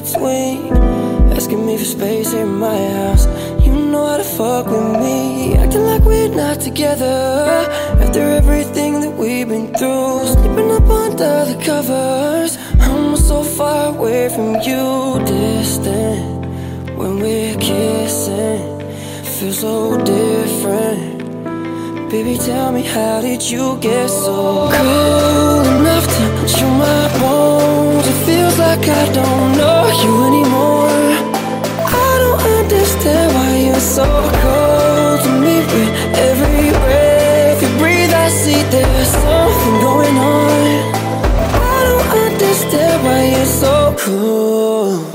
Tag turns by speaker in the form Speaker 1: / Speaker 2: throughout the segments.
Speaker 1: between, asking me for space in my house. You know how to fuck with me, acting like we're not together. After everything that we've been through, sleeping up under the covers. I'm so far away from you, distant. When we're kissing, feels so different. Baby, tell me, how did you get so cold enough to chill my bones? It feels like I don't know you anymore. I don't understand why you're so cold to me. With every breath you breathe, I see there's something going on. I don't understand why you're so cold.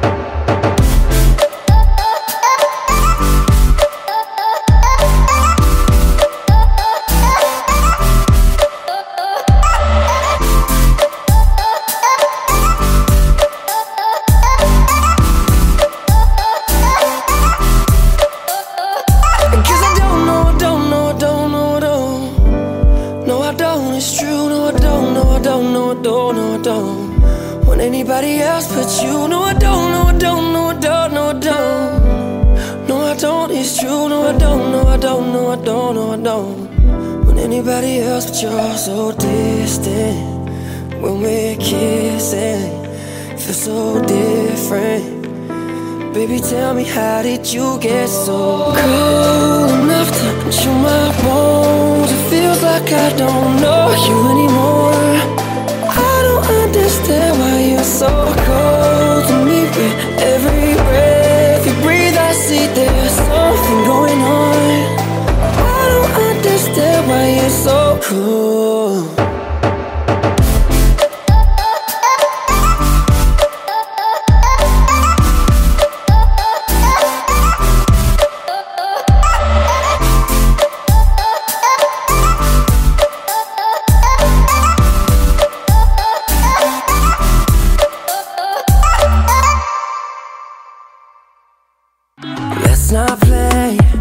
Speaker 1: Want anybody else but you? No, I don't, no, I don't, no, I don't, no, I don't. No, I don't, it's true. No, I don't, no, I don't, no, I don't, no, I don't. Want anybody else but you're so distant. When we're kissing, feel so different. Baby, tell me, how did you get so cold enough to chill my bones? It feels like I don't know you anymore. I don't understand why you're so cold to me. With every breath you breathe, I see there's something going on. I don't understand why you're so cold. Let's not play